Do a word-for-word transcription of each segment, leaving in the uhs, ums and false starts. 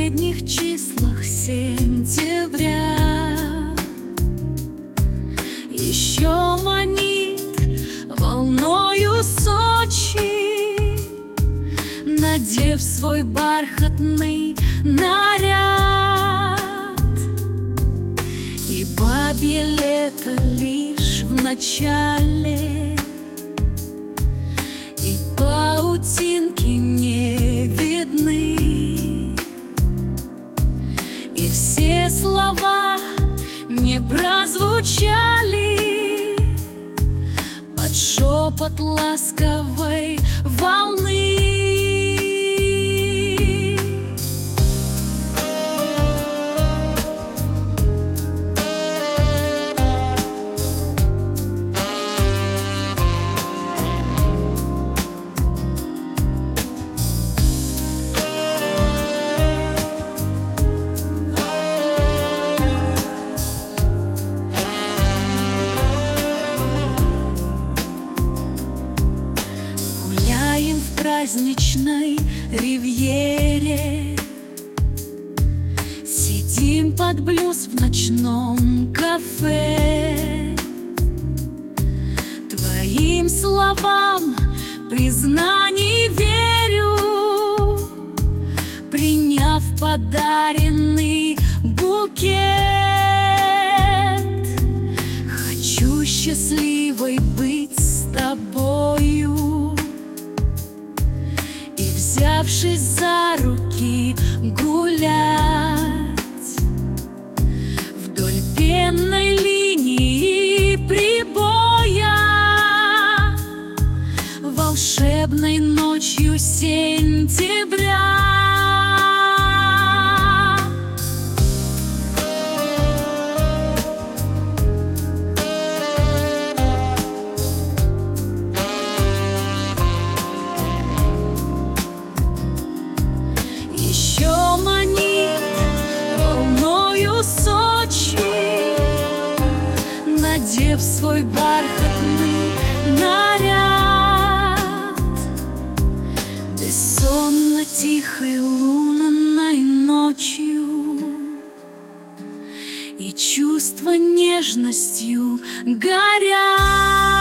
последних числах сентября еще манит волною Сочи, надев свой бархатный наряд. И бабье лето лишь в начале, и паутинки не видны, и все слова не прозвучали под шепот ласковой волны. В праздничной ривьере сидим под блюз в ночном кафе. Твоим словам признаний верю, приняв подаренный букет. Хочу счастливой быть с тобою, взявшись за руки, гулять вдоль пенной линии прибоя, волшебной ночью сентября. Еще манит волною Сочи, надев свой бархатный наряд. Бессонно тихой лунной ночью и чувства нежностью горят.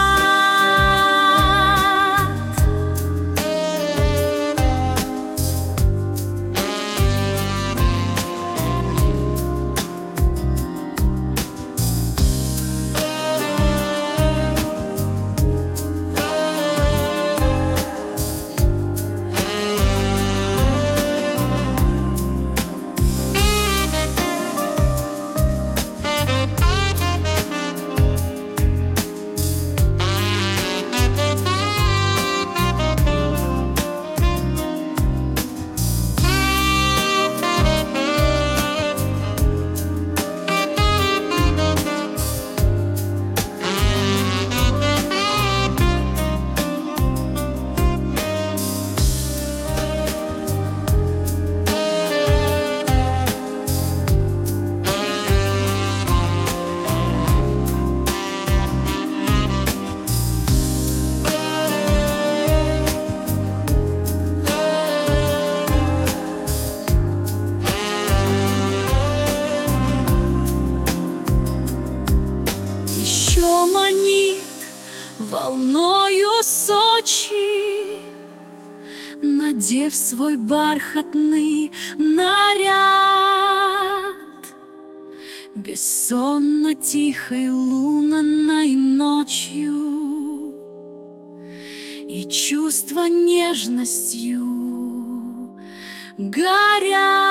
Манит волною Сочи, надев свой бархатный наряд. Бессонно тихой лунной ночью и чувства нежностью горят.